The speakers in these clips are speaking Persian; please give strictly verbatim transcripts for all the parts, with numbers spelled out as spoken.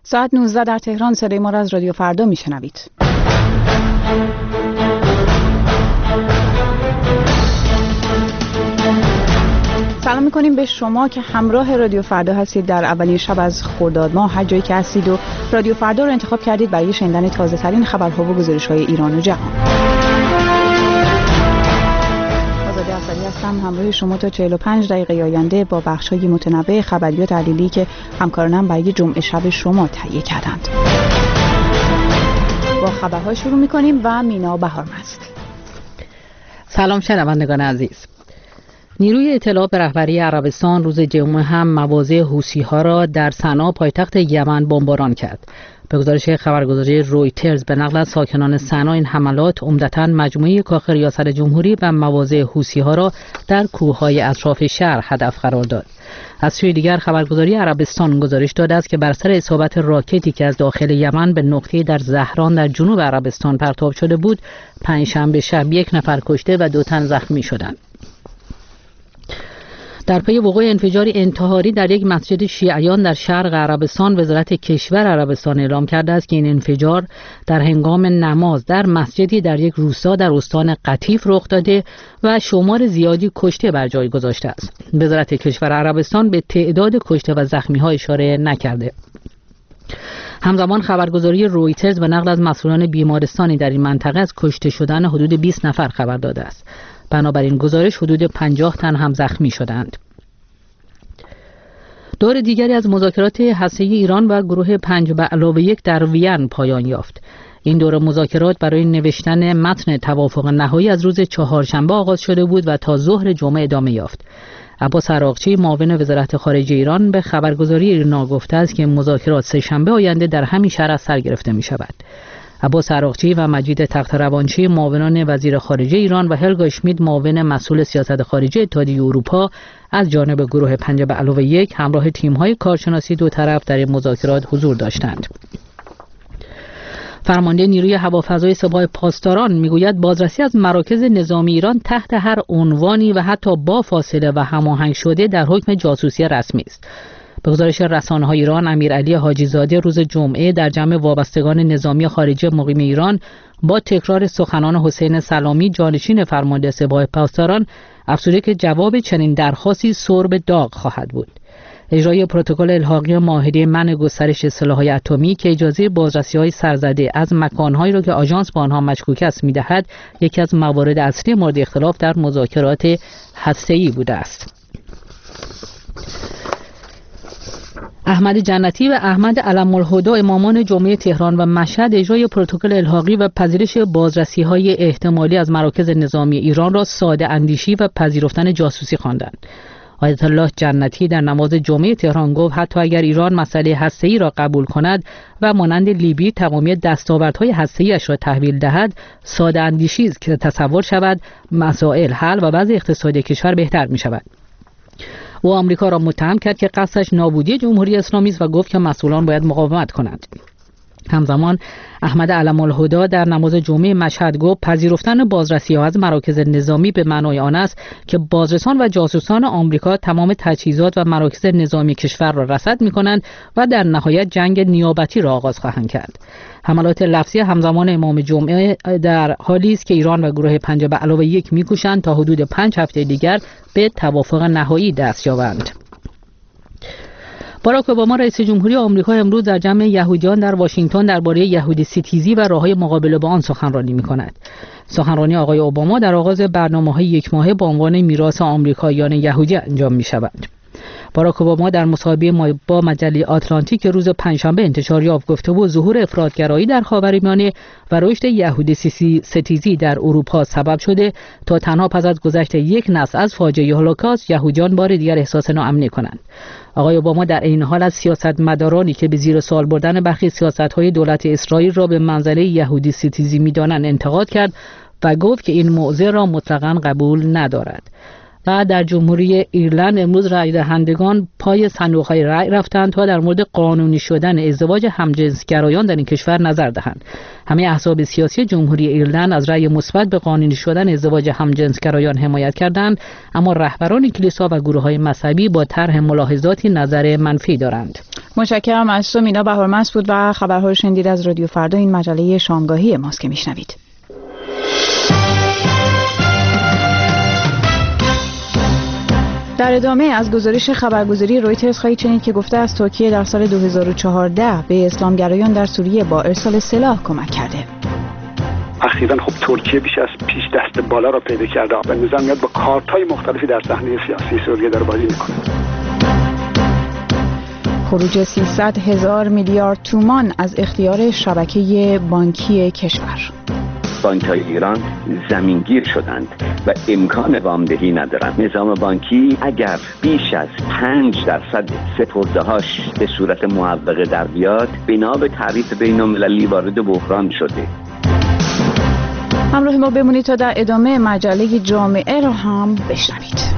ساعت نوزده در تهران. صدای ما را از رادیو فردا میشنوید. سلام میکنیم به شما که همراه رادیو فردا هستید در اولین شب از خرداد ماه. هر جایی که هستید و رادیو فردا رو انتخاب کردید برای شنیدن تازه ترین خبرها و گزارش‌های ایران و جهان. آزاده اصلی هستم همراه شما تا چهل و پنج دقیقه آینده با بخش‌های متنوع خبری و تحلیلی که همکارانم برای جمعه شب شما تهیه کردند. با خبرها شروع میکنیم و مینا بهارمست. سلام شنوندگان عزیز. نیروی اطلاع به رهبری عربستان روز جمعه هم مواضع حوثی‌ها را در صنعا پایتخت یمن بمباران کرد. به گزارش خبرگزاری رویترز به نقل از ساکنان صنعا این حملات عمدتاً مجموعه کاخ ریاست جمهوری و مواضع حوثی‌ها را در کوههای اطراف شهر هدف قرار داد. از سوی دیگر خبرگزاری عربستان گزارش داده است که بر سر اصابت راکتی که از داخل یمن به نقطه در زهران در جنوب عربستان پرتاب شده بود، پنجشنبه شب یک نفر کشته و دو تن زخمی شدند. در پی وقوع انفجاری انتحاری در یک مسجد شیعیان در شرق عربستان، وزارت کشور عربستان اعلام کرده است که این انفجار در هنگام نماز در مسجدی در یک روستا در استان قطیف رخ داده و شمار زیادی کشته بر جای گذاشته است. وزارت کشور عربستان به تعداد کشته و زخمی‌ها اشاره نکرده. همزمان خبرگزاری رویترز به نقل از مسئولان بیمارستانی در این منطقه از کشته شدن حدود بیست نفر خبر داده است. بنابراین گزارش حدود پنجاه تن هم زخمی شدند. دور دیگری از مذاکرات هسته‌ای ایران و گروه پنج به علاوه یک در وین پایان یافت. این دور مذاکرات برای نوشتن متن توافق نهایی از روز چهارشنبه آغاز شده بود و تا ظهر جمعه ادامه یافت. عباس عراقچی معاون وزارت خارجه ایران به خبرگزاری ایرنا گفته است که مذاکرات سه شنبه آینده در همین شهر از سر گرفته می شود. عباس عراقچی و مجید تخت‌روانچی معاونان وزیر خارجه ایران و هلگا اشمیت معاون مسئول سیاست خارجه اتحادیه اروپا از جانب گروه پنج به علاوه یک همراه تیم‌های کارشناسی دو طرف در این مذاکرات حضور داشتند. فرمانده نیروی هوافضای سپاه پاسداران میگوید بازرسی از مراکز نظامی ایران تحت هر عنوانی و حتی با فاصله و هماهنگ شده در حکم جاسوسی رسمی است. به گزارش رسانه‌های ایران، امیرعلی حاجی زاده روز جمعه در جمع وابستگان نظامی خارجه مقیم ایران با تکرار سخنان حسین سلامی جانشین فرمانده سپاه پاسداران افزوده که جواب چنین درخواستی سرب داغ خواهد بود. اجرای پروتکل الحاقی معاهده منع گسترش سلاح‌های اتمی که اجازه بازرسی‌های سرزده از مکان‌هایی را که آژانس با آنها مشکوک است می‌دهد، یکی از موارد اصلی مورد اختلاف در مذاکرات هسته‌ای بوده است. احمد جنتی و احمد علم الهدی امامان جمعه تهران و مشهد اجرای پروتکل الحاقی و پذیرش بازرسی‌های احتمالی از مراکز نظامی ایران را ساده اندیشی و پذیرفتن جاسوسی خواندند. آیت الله جنتی در نماز جمعه تهران گفت حتی اگر ایران مسئله هسته‌ای را قبول کند و مانند لیبی تمامی دستاوردهای هسته‌ای‌اش را تحویل دهد، ساده اندیشی است که تصور شود مسائل حل و وضع اقتصادی کشور بهتر می‌شود. او آمریکا را متهم کرد که قصدش نابودی جمهوری اسلامی است و گفت که مسئولان باید مقاومت کنند. همزمان احمد علم الهدی در نماز جمعه مشهد گفت پذیرفتن بازرسی‌ها از مراکز نظامی به معنای آن است که بازرسان و جاسوسان آمریکا تمام تجهیزات و مراکز نظامی کشور را رصد می‌کنند و در نهایت جنگ نیابتی را آغاز خواهند کرد. حملات لفظی همزمان امام جمعه در حالی است که ایران و گروه پنج به علاوه یک می‌کوشند تا حدود پنج هفته دیگر به توافق نهایی دست یابند. باراک اوباما رئیس جمهوری آمریکا امروز در جمع یهودیان در واشنگتن درباره یهودی ستیزی و راه‌های مقابله با آن سخنرانی می‌کند. سخنرانی آقای اوباما در آغاز برنامه‌های یک ماهه با عنوان میراث آمریکاییان یهودی انجام می‌شود. باراک اوباما در مصاحبه با مجله آتلانتیک که روز پنجشنبه انتشار یافت گفته بود ظهور افراط‌گرایی در خاورمیانه و رشد یهودی ستیزی در اروپا سبب شده تا تنها پس از گذشت یک نسل از فاجعه هولوکاست یهودیان بار دیگر احساس ناامنی کنند. آقای اوباما در این حال از سیاستمدارانی که به زیر سوال بردن برخی سیاست‌های دولت اسرائیل را به منزله یهودی ستیزی می‌دانند انتقاد کرد و گفت که این موضوع را مطلقاً قبول ندارد. و در جمهوری ایرلند امروز رای دهندگان پای صندوق‌های رای رفتند تا در مورد قانونی شدن ازدواج همجنسگرایان در این کشور نظر دهند. همه احزاب سیاسی جمهوری ایرلند از رای مثبت به قانونی شدن ازدواج همجنسگرایان حمایت کردند، اما رهبران کلیسا و گروه‌های مذهبی با طرح ملاحظاتی نظر منفی دارند. متشکرم از تو. مینا بهارمند بود و خبرها رو شنیدید از رادیو فردا. این مجله شامگاهی ماست که میشنوید. در ادامه از گزارش خبرگزاری رویترز خواهید شنید که گفته است ترکیه در سال دو هزار و چهارده به اسلامگرایان در سوریه با ارسال سلاح کمک کرده. اخیراً خب ترکیه بیش از پیش دست بالا را پیدا کرده و نظام میاد با کارت‌های مختلفی در صحنه سیاسی سوریه داره بازی میکنه. خروج سیصد هزار میلیارد تومان از اختیار شبکه بانکی کشور. بانک‌های ایران زمینگیر شدند و امکان وامدهی ندارند. نظام بانکی اگر بیش از پنج درصد سپرده‌هاش به صورت معوقه در بیاد، بنا به تعریف بین‌المللی وارد بحران شده. همراه ما بمونید تا در ادامه مجله جامعه را هم بشنوید.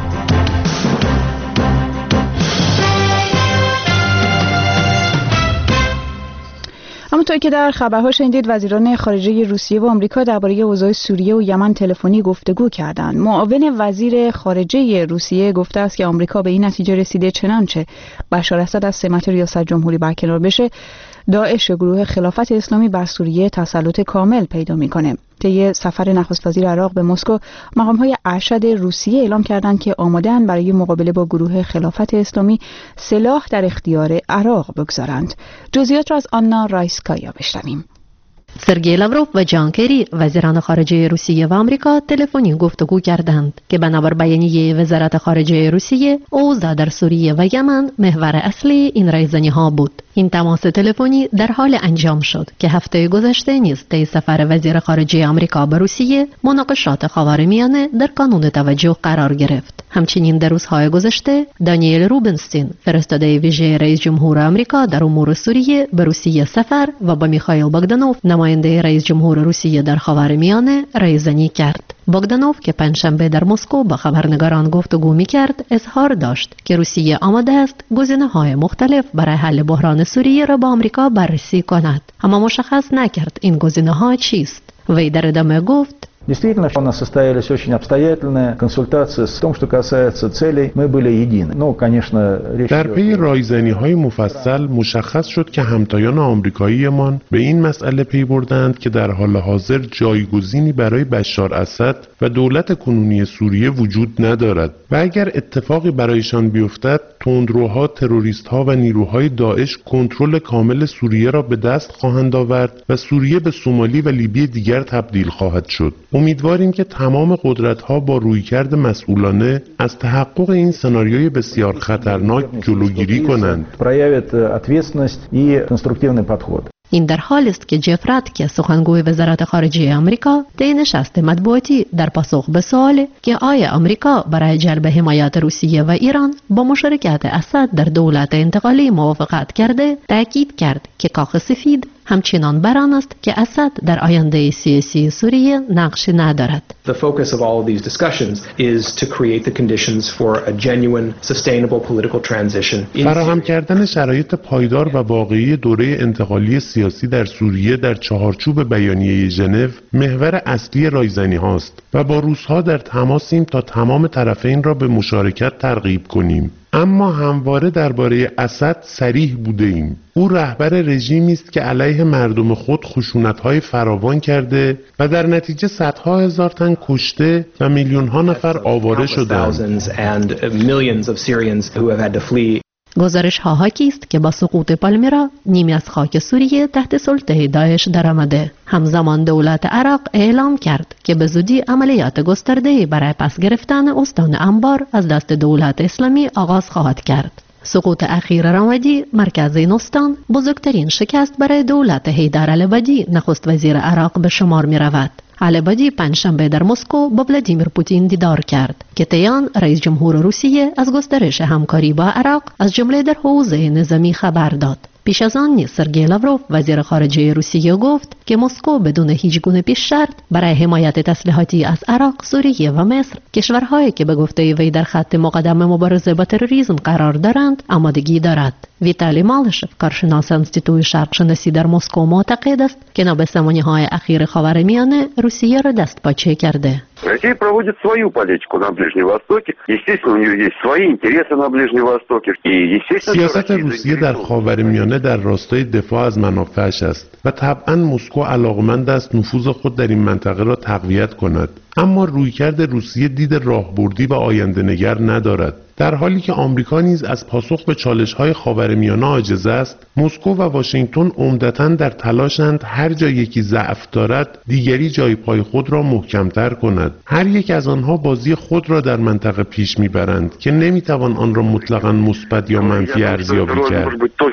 همونطور که در خبرها شنیدید، وزیران خارجه روسیه و آمریکا درباره اوضاع سوریه و یمن تلفنی گفتگو کردند. معاون وزیر خارجه روسیه گفته است که آمریکا به این نتیجه رسیده چنانچه بشار اسد از سمت ریاست جمهوری برکنار بشه، داعش گروه خلافت اسلامی بر سوریه تسلط کامل پیدا میکنه. طی سفر نخست وزیر عراق به مسکو، مقام‌های ارشد روسیه اعلام کردند که آماده‌اند برای مقابله با گروه خلافت اسلامی سلاح در اختیار عراق بگذارند. جزئیات را از آنا رایسکایا بشنویم. سرگئی لاوروف و جان کری وزیران خارجه روسیه و آمریکا تلفنی گفتگو کردند که بنابر بیانیه وزارت خارجه روسیه، اوضاع در سوریه و یمن محور اصلی این رایزنی‌ها بود. این تماس تلفنی در حال انجام شد که هفته گذشته نیز طی سفر وزیر خارجه آمریکا به روسیه مناقشات خاورمیانه در کانون توجه قرار گرفت. همچنین در روزهای گذشته دانیل روبنستین، فرستاده ویژه رئیس جمهور آمریکا در امور سوریه، به روسیه سفر و با میخائیل باگدانوف، نماینده رئیس جمهور روسیه در خاورمیانه، رایزنی کرد. باگدانوف که پنجشنبه در مسکو با خبرنگاران گفتگو می‌کرد، اظهار داشت که روسیه آماده است گزینه‌های مختلف برای حل بحران سوریه را با آمریکا بررسی کند، اما مشخص نکرد این گزینه‌ها چیست. وی در ادامه گفت: Действительно, у нас состоялись очень обстоятельные консультации в том, что касается целей, мы были едины. Ну, конечно, речь در پی رایزنی‌های مفصل مشخص شد که همتایان آمریکایی‌مان به این مسئله پی بردند که در حال حاضر جایگزینی برای بشار اسد و دولت کنونی سوریه وجود ندارد و اگر اتفاقی برایشان بیفتد، تندروها، تروریست‌ها و نیروهای داعش کنترل کامل سوریه را به دست خواهند آورد و سوریه به سومالی و لیبی دیگر تبدیل خواهد شد. امیدواریم که تمام قدرت‌ها با رویکرد مسئولانه از تحقق این سناریوی بسیار خطرناک جلوگیری کنند. این در حالی است که جف راتکه، سخنگوی وزارت خارجه آمریکا، طی نشست مطبوعاتی در پاسخ به سوال که آیا آمریکا برای جلب حمایت روسیه و ایران با مشارکت اسد در دولت انتقالی موافقت کرده، تاکید کرد که کاخ سفید همچنان بر آن است که اسد در آینده سیاسی سوریه نقش ندارد. The focus of all of these discussions is to create the conditions for a genuine, sustainable political transition. فراهم کردن شرایط پایدار و واقعی دوره انتقالی سیاسی در سوریه در چهارچوب بیانیه ژنو محور اصلی رایزنی هاست و با روس‌ها در تماسیم تا تمام طرفین را به مشارکت ترغیب کنیم. اما همواره درباره اسد صریح بوده ایم. او رهبر رژیمی است که علیه مردم خود خشونت‌های فراوان کرده و در نتیجه صدها هزار تن کشته و میلیون‌ها نفر آواره شدند. گزارش ها حاکی است که با سقوط پالمیرا نیمی از خاک سوریه تحت سلطه داعش درآمده. همزمان دولت عراق اعلام کرد که به زودی عملیات گسترده برای پس گرفتن استان انبار از دست دولت اسلامی آغاز خواهد کرد. سقوط اخیر رمادی مرکز این استان بزرگترین شکست برای دولت حیدر العبادی نخست وزیر عراق به شمار می رود. العبادی پنجشنبه در مسکو با ولادیمیر پوتین دیدار کرد که طی آن رئیس جمهور روسیه از گسترش همکاری با عراق از جمله در حوزه نظامی خبر داد. پیش از آن نیز سرگئی لاوروف وزیر خارجه روسیه گفت که مسکو بدون هیچ گونه پیش شرط برای حمایت تسلیحاتی از عراق، سوریه و مصر، کشورهایی که به گفته وی در خط مقدم مبارزه با تروریسم قرار دارند، آمادگی دارد. ویتالی مالشف، کارشناس انستیتوی شرق شناسی در مسکو، معتقد است که نابسامانی‌های اخیر خاورمیانه روسیه را دست پاچه کرده. Россия проводит свою политику на Ближнем Востоке. Естественно, у нее есть свои интересы на Ближнем Востоке. И естественно, سیاست روسیه در خاورمیانه در راستای دفاع از منافعش است و طبعا مسکو علاقمند است نفوذ خود در این منطقه را تقویت کند. اما رویکرد روسیه دید راهبردی و آینده‌نگر ندارد. در حالی که آمریکا نیز از پاسخ به چالش‌های خاورمیانه عاجز است، مسکو و واشنگتن عمدتاً در تلاشند هر جا یکی ضعف دارد، دیگری جای پای خود را محکم‌تر کند. هر یک از آنها بازی خود را در منطقه پیش می‌برند که نمی‌توان آن را مطلقاً مثبت یا منفی ارزیابی کرد.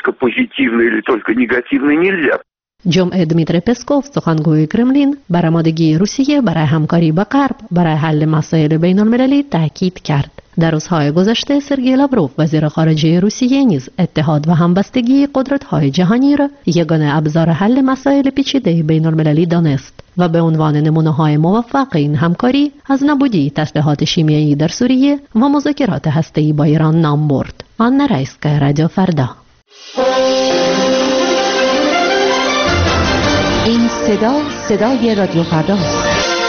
جمعه دمیتری پسکوف، سخنگوی کرملین، بر آمادگی روسیه برای همکاری با غرب برای حل مسائل بین‌المللی تاکید کرد. در روزهای گذشته سرگئی لاوروف، وزیر خارجه روسیه، نیز اتحاد و همبستگی قدرت‌های جهانی را یگانه ابزار حل مسائل پیچیده بین‌المللی دانست و به عنوان نمونه‌های موفق این همکاری از نابودی تسلیحات شیمیایی در سوریه و مذاکرات هسته‌ای با ایران نام برد. آن رایسکا، رادیو فردا. این صدا صدای رادیو فردا است.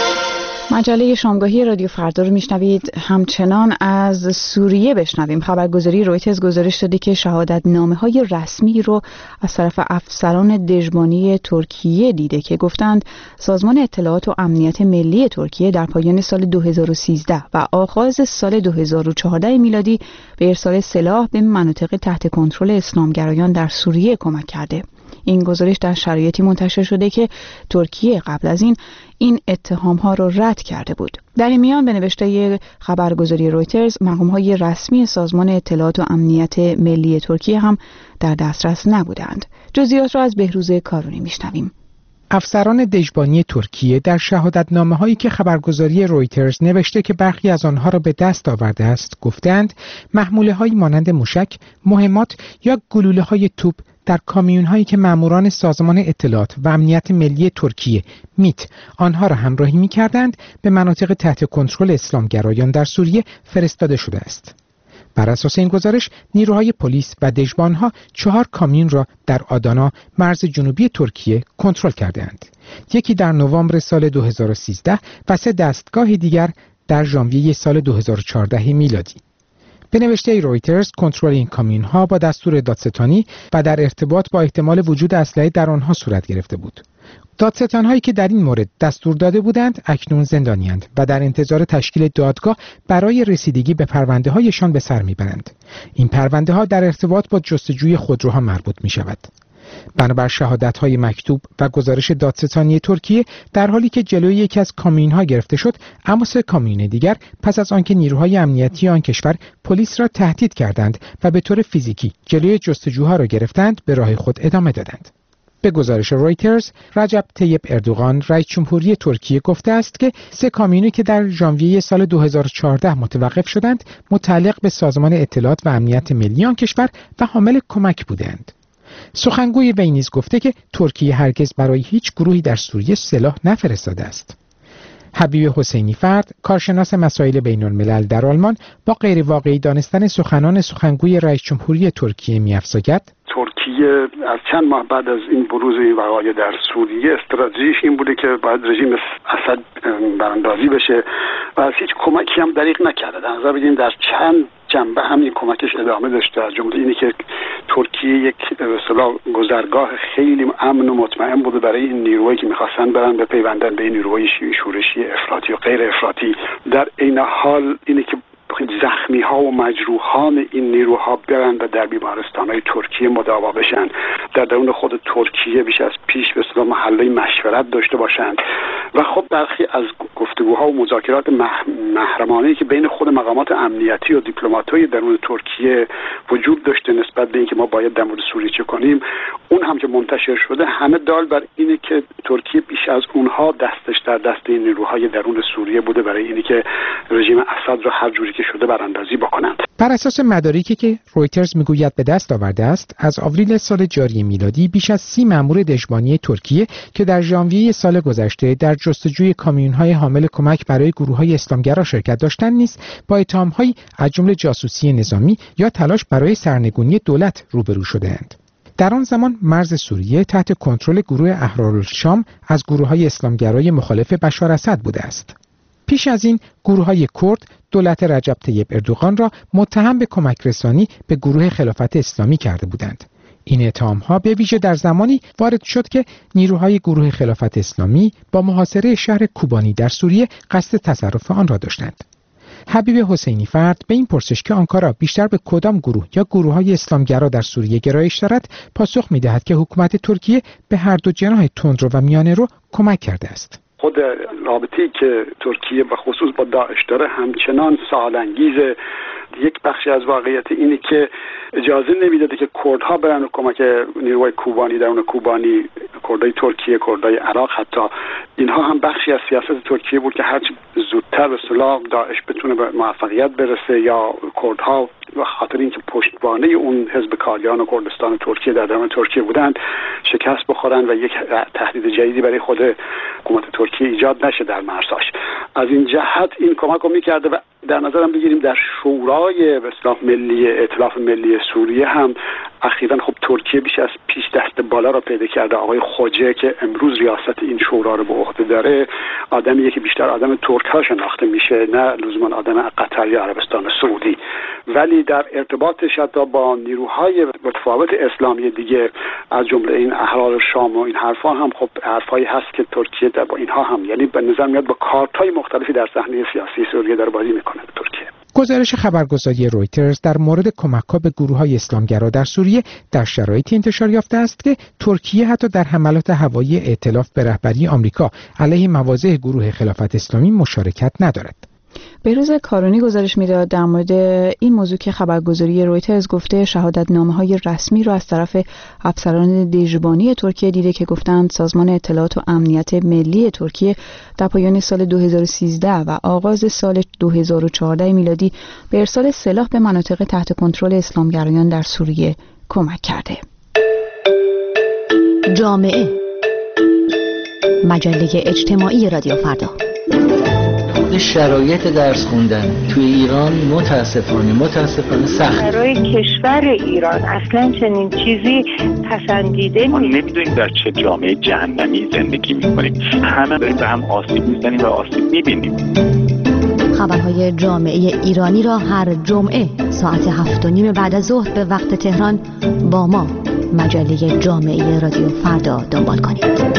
مجله شامگاهی رادیو فردا رو میشنوید. همچنان از سوریه بشنویم. خبرگزاری رویترز گزارش داده که شهادت نامه های رسمی رو از طرف افسران دژبانی ترکیه دیده که گفتند سازمان اطلاعات و امنیت ملی ترکیه در پایان سال دو هزار و سیزده و آغاز سال دو هزار و چهارده میلادی به ارسال سلاح به مناطق تحت کنترل اسلامگرایان در سوریه کمک کرده. این گزارش در شرایطی منتشر شده که ترکیه قبل از این این اتهام‌ها را رد کرده بود. در این میان به نوشته خبرگزاری رویترز مقام‌های رسمی سازمان اطلاعات و امنیت ملی ترکیه هم در دسترس نبودند. جزئیات را از بهروز کارونی میشنویم. افسران دژبانی ترکیه در شهادتنامه‌هایی که خبرگزاری رویترز نوشته که برخی از آنها را به دست آورده است گفتند محموله‌هایی مانند موشک، مهمات یا گلوله‌های توپ در کامیون‌هایی که ماموران سازمان اطلاعات و امنیت ملی ترکیه میت آنها را همراهی می‌کردند به مناطق تحت کنترل اسلامگرایان در سوریه فرستاده شده است. بر اساس این گزارش نیروهای پلیس و دژبانها چهار کامیون را در آدانا، مرز جنوبی ترکیه کنترل کردند. یکی در نوامبر سال دو هزار و سیزده و سه دستگاه دیگر در ژانویه سال دو هزار و چهارده میلادی. به نوشته رویترز کنترل این کامیون‌ها با دستور دادستانی و در ارتباط با احتمال وجود اسلحه در آنها صورت گرفته بود. دادستان‌هایی که در این مورد دستور داده بودند اکنون زندانی‌اند و در انتظار تشکیل دادگاه برای رسیدگی به پرونده‌هایشان به سر می‌برند. این پرونده‌ها در ارتباط با جستجوی خودروها مربوط می‌شود. بنابر شهادت‌های مکتوب و گزارش دادستانی ترکیه در حالی که جلوی یکی از کامیون‌ها گرفته شد، اما سه کامیون دیگر پس از آنکه نیروهای امنیتی آن کشور پلیس را تهدید کردند و به طور فیزیکی جلوی جستجوها را گرفتند، به راه خود ادامه دادند. به گزارش رویترز، رجب طیب اردوغان رئیس جمهوری ترکیه گفته است که سه کامیونی که در ژانویه سال دو هزار و چهارده متوقف شدند متعلق به سازمان اطلاعات و امنیت ملی آن کشور و حامل کمک بودند. سخنگوی وی نیز گفته که ترکیه هرگز برای هیچ گروهی در سوریه سلاح نفرستاده است. حبیب حسینی فرد، کارشناس مسائل بین الملل در آلمان، با غیر واقعی دانستن سخنان سخنگوی رئیس جمهوری ترکیه می‌افزاید ترکیه از چند ماه بعد از این بروز این وقایع در سوریه استراتژیش این بوده که باید رژیم اسد براندازی بشه و از هیچ کمکی هم دریغ نکرده. در نظر بگیریم در چند جنبه همین کمکش ادامه داشته، از جمله اینی که ترکیه یک به اصطلاح گذرگاه خیلی امن و مطمئن بوده برای این نیروهایی که می‌خواستن برن بپیوندن به این نیروهای شورشی افراطی و غیر افراطی. در عین حال اینی که زخمی ها و مجروحان این نیروها برن و در بیمارستان های ترکیه مداوا بشن، در درون خود ترکیه بیش از پیش به اصطلاح محله مشورت داشته باشند و خب برخی از گفتگوها و مذاکرات محرمانه‌ای که بین خود مقامات امنیتی و دیپلمات‌های درون ترکیه وجود داشته نسبت به اینکه ما باید در مورد سوریه چه کنیم، اون هم که منتشر شده همه دال بر اینه که ترکیه بیش از اونها دستش در دست این نیروهای درون سوریه بوده برای اینی که رژیم اسد را هر جوری که شده براندازی بکنند. بر اساس مدارکی که رویترز میگوید به دست آورده است، از آوریل سال جاری میلادی بیش از سی مأمور دژبانی ترکیه که در ژانویه سال گذشته در جستجوی کامیون‌های حامل کمک برای گروه‌های اسلامگرا شرکت داشتند نیز با اتهام‌هایی از جمله جاسوسی نظامی یا تلاش برای سرنگونی دولت روبرو شده‌اند. در آن زمان مرز سوریه تحت کنترل گروه احرارالشام از گروه‌های اسلامگرای مخالف بشار اسد بوده است. پیش از این گروه‌های کرد دولت رجب طیب اردوغان را متهم به کمک رسانی به گروه خلافت اسلامی کرده بودند. این اتهام‌ها به ویژه در زمانی وارد شد که نیروهای گروه خلافت اسلامی با محاصره شهر کوبانی در سوریه قصد تصرف آن را داشتند. حبیب حسینی فرد به این پرسش که آنکارا بیشتر به کدام گروه یا گروه‌های اسلامگرا در سوریه گرایش دارد پاسخ می‌دهد که حکومت ترکیه به هر دو جناح تندرو و میانه‌رو کمک کرده است. خود رابطه‌ای که ترکیه به خصوص با داعش داره همچنان سال‌انگیزه. یک بخشی از واقعیت اینه که اجازه نمیداده که کردها برن و کمک نیروهای کوبانی درون کوبانی، کردهای ترکیه، کردهای عراق، حتی اینها هم بخشی از سیاست ترکیه بود که هرچی زودتر به اصطلاح داعش بتونه به موفقیت برسه یا کردها و خاطر اینکه پشتوانه اون حزب کالیان و کردستان ترکیه در درون ترکیه بودند شکست بخورن و یک تهدید جدیدی برای خود حکومت ترکیه ایجاد نشه در مرزاش. از این جهت این کمک رو میکرده و در نظرم بگیریم در شورای به اصطلاح ملی ائتلاف ملی سوریه هم اخیراً خب ترکیه بیش از پیش دست بالا را پیدا کرده. آقای خوجه که امروز ریاست این شورا رو به عهده داره آدمیه که بیشتر آدم ترک ها شناخته میشه، نه لزوما آدم قطر یا عربستان سعودی، ولی در ارتباطش حتی با نیروهای متفاوت اسلامی دیگه از جمله این احرار شام و این حرفا هم خب حرفایی هست که ترکیه در با اینها هم یعنی به نظر میاد با کارت‌های مختلفی در صحنه سیاسی سوریه داره بازی میکنه ترکیه. گزارش خبرگزاری رویترز در مورد کمک‌ها به گروه‌های اسلامگرا در سوریه در شرایطی انتشار یافته است که ترکیه حتی در حملات هوایی ائتلاف به رهبری آمریکا علیه مواضع گروه خلافت اسلامی مشارکت ندارد. بهروز کارونی گزارش میداد در مورد این موضوع که خبرگزاری رویترز گفته شهادتنامه‌های رسمی را از طرف افسران دژبانی ترکیه دیده که گفتند سازمان اطلاعات و امنیت ملی ترکیه در پایان سال دو هزار و سیزده و آغاز سال دو هزار و چهارده میلادی به ارسال سلاح به مناطق تحت کنترل اسلامگرایان در سوریه کمک کرده. جامعه مجله اجتماعی رادیو فردا. شرایط درس خوندن توی ایران متاسفانه متاسفانه سخت. برای کشور ایران اصلا چنین چیزی پسندیده نیست. ما نمیدونیم در چه جامعه جهنمی زندگی میکنیم. همه داریم به هم آسیب میزنیم و آسیب میبینیم. خبرهای جامعه ایرانی را هر جمعه ساعت هفت و نیم بعد از ظهر به وقت تهران با ما مجله جامعه رادیو فردا دنبال کنید.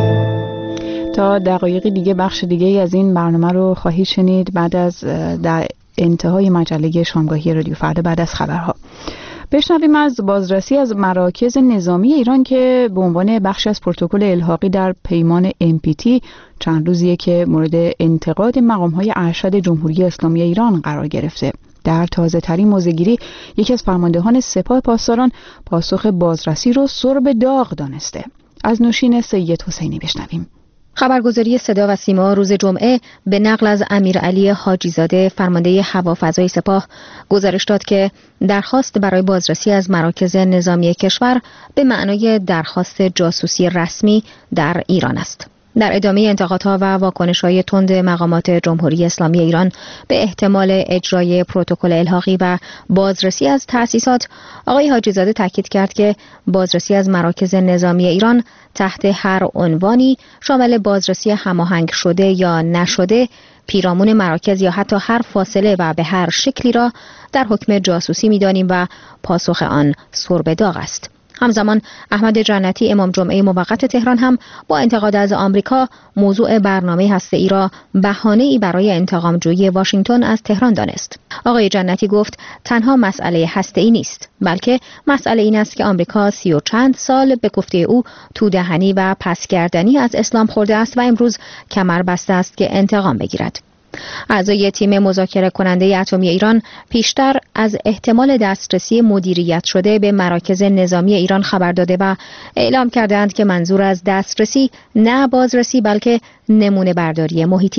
تا دقایقی دیگه بخش دیگه از این برنامه رو خواهید شنید بعد از در انتهای مجله شامگاهی رادیو فردا بعد از خبرها. بشنویم از بازرسی از مراکز نظامی ایران که به عنوان بخش از پروتکل الحاقی در پیمان ام پی تی چند روزیه که مورد انتقاد مقام‌های ارشد جمهوری اسلامی ایران قرار گرفته. در تازه ترین موضع‌گیری یکی از فرماندهان سپاه پاسداران پاسخ بازرسی رو سرب داغ دانسته. از نوشین سید حسینی بشنویم. خبرگزاری صدا و سیما روز جمعه به نقل از امیرعلی حاجیزاده فرمانده هوافضای سپاه گزارش داد که درخواست برای بازرسی از مراکز نظامی کشور به معنای درخواست جاسوسی رسمی در ایران است. در ادامه انتقادها و واکنش‌های تند مقامات جمهوری اسلامی ایران به احتمال اجرای پروتکل الحاقی و بازرسی از تأسیسات، آقای حاجیزاده تاکید کرد که بازرسی از مراکز نظامی ایران تحت هر عنوانی شامل بازرسی هماهنگ شده یا نشده، پیرامون مراکز یا حتی هر فاصله و به هر شکلی را در حکم جاسوسی می‌دانیم و پاسخ آن سرب داغ است. همزمان احمد جنتی امام جمعه موقت تهران هم با انتقاد از آمریکا موضوع برنامه هسته‌ای را بهانه‌ای برای انتقام‌جویی واشنگتن از تهران دانست. آقای جنتی گفت تنها مسئله هسته‌ای نیست، بلکه مسئله این است که آمریکا سی و چند سال به گفته او تودهنی و پسگردنی از اسلام خورده است و امروز کمر بسته است که انتقام بگیرد. اعضای تیم مذاکره کننده اتمی ایران پیشتر از احتمال دسترسی مدیریت شده به مراکز نظامی ایران خبر داده و اعلام کردند که منظور از دسترسی نه بازرسی بلکه نمونه برداری محیطی است.